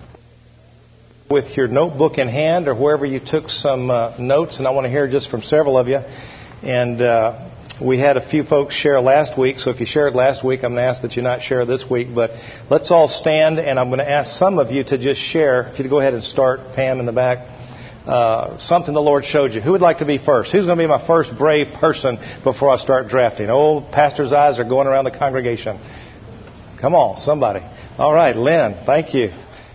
With your notebook in hand or wherever you took some uh, notes, and I want to hear just from several of you. And uh, we had a few folks share last week, so if you shared last week, I'm going to ask that you not share this week. But let's all stand, and I'm going to ask some of you to just share. If you'd go ahead and start, Pam, in the back. Uh, something the Lord showed you. Who would like to be first? Who's going to be my first brave person before I start drafting? Oh, pastor's eyes are going around the congregation. Come on, somebody. All right, Lynn, thank you.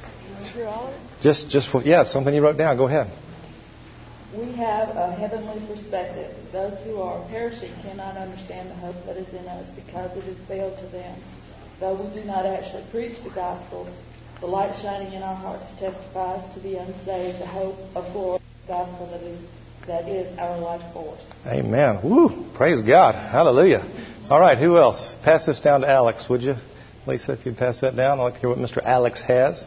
Just, just, yeah, something you wrote down. Go ahead. We have a heavenly perspective. Those who are perishing cannot understand the hope that is in us because it is veiled to them. Though we do not actually preach the gospel, the light shining in our hearts testifies to the unsaved the hope of glory, the gospel that is that is our life force. Amen. Woo! Praise God. Hallelujah. All right, who else? Pass this down to Alex, would you? Lisa, if you'd pass that down. I'd like to hear what Mister Alex has.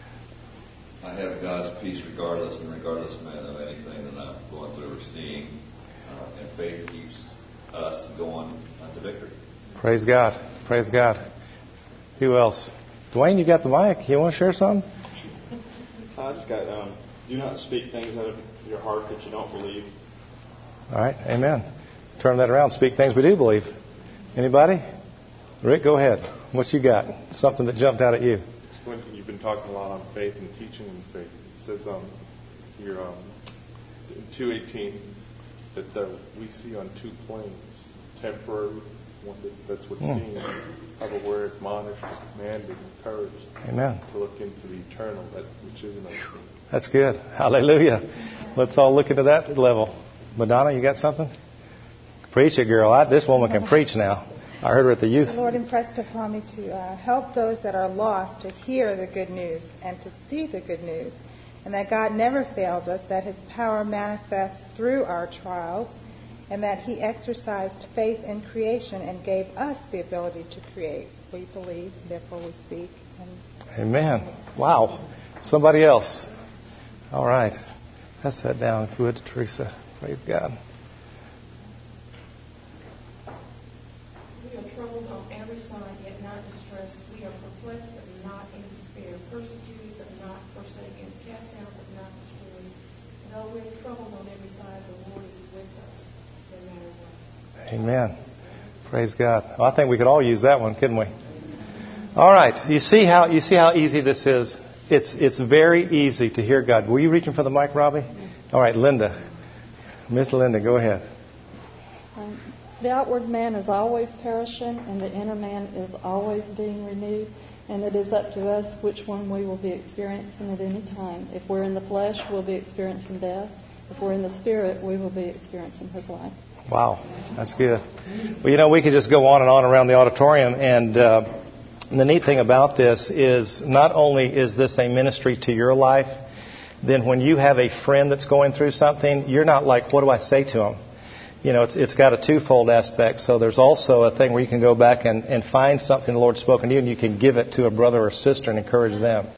I have God's peace regardless and regardless of anything that I'm going through or seeing. Uh, and faith keeps us going to victory. Praise God. Praise God. Who else? Dwayne, you got the mic. You want to share something? I just got, um, do not speak things out of your heart that you don't believe. All right. Amen. Turn that around. Speak things we do believe. Anybody? Rick, go ahead. What you got? Something that jumped out at you. You've been talking a lot on faith and teaching in faith. It says um, you're, um, in two eighteen that uh, we see on two planes, temporary, one that, that's what's mm. seen. However, we're admonished, commanded, encouraged Amen. To look into the eternal, that which isn't unseen. That's good. Hallelujah. Let's all look into that level. Madonna, you got something? Preach it, girl. I, this woman can preach now. I heard her at the youth. The Lord impressed upon me to uh, help those that are lost to hear the good news and to see the good news, and that God never fails us, that His power manifests through our trials, and that He exercised faith in creation and gave us the ability to create. We believe, therefore we speak. And Amen. Wow. Somebody else. All right. Pass that down, if you would, to Teresa. Praise God. We are troubled on every side, yet not distressed. We are perplexed, but not in despair. Persecuted, but not forsaken. Cast down, but not destroyed. Though we are troubled on every side, the Lord is with us, no matter what. Amen. Praise God. Well, I think we could all use that one, couldn't we? All right. You see how you see how easy this is. It's it's very easy to hear God. Were you reaching for the mic, Robbie? All right, Linda. Miss Linda, go ahead. Um, the outward man is always perishing, and the inner man is always being renewed. And it is up to us which one we will be experiencing at any time. If we're in the flesh, we'll be experiencing death. If we're in the spirit, we will be experiencing His life. Wow, that's good. Well, you know, we could just go on and on around the auditorium, and uh, the neat thing about this is not only is this a ministry to your life, then when you have a friend that's going through something, you're not like, what do I say to him? You know, it's it's got a twofold aspect. So there's also a thing where you can go back and, and find something the Lord's spoken to you, and you can give it to a brother or sister and encourage them.